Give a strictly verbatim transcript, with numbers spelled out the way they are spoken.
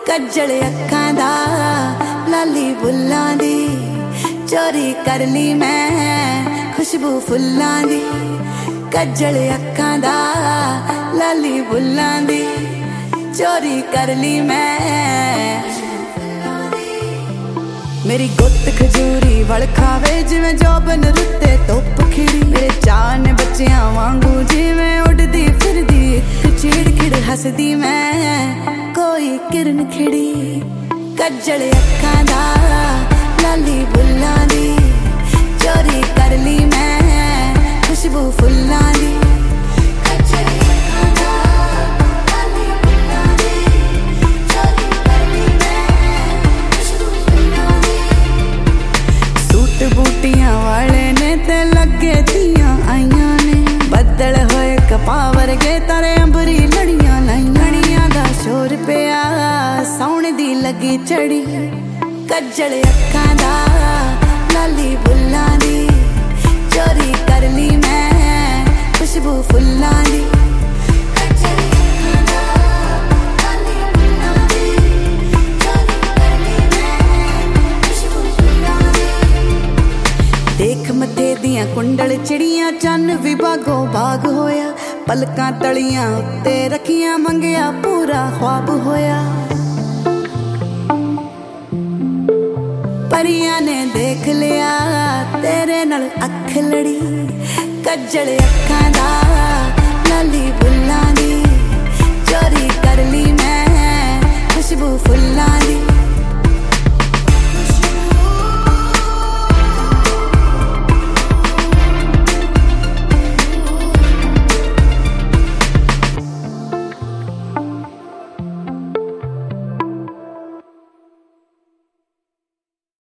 कज्जल अखां दा लाली बुल्लां दी चोरी कर ली मैं खुशबू फुल्लां दी। कज्जल अखां दा लाली बुल्लां दी चोरी कर ली मैं। मेरी गुत्त खजूरी वल खावे जिवें जोबन रुत्ते धुप खिड़ी। मेरे चाह ने बच्चियां वांगू जिवें उड़दी फिरदी इक चिड़खिड़ हसदी मैं कोई किरण खिड़ी। कज्जल अखां दा लाली बुल्लां दी चोरी कर ली मैं खुशबू फुल्लां दी। बूटियां वाले ने ते लगे थियां आईयां ने बदल होए कपाह वर्गे तारे अंबरी लड़ियां लाइयां। लड़ियां दा शोर पिया सौण दी लगी चढ़ी। कज्जल अखां दा लाली बुल्लां दी चोरी कर ली मैं खुशबू फुल्लां दी। देख मथे दियां कुंडल चिड़ियां चन्न भी बागो बाग होया। पलकां तलियां उत्ते रखियां मंगिया पूरा ख्वाब होया। परियां ने देख लिया तेरे नाल अख लड़ी। कज्जल अखां दा लाली बुल्लां दी चोरी कर ली मैं खुशबू फुल्लां दी।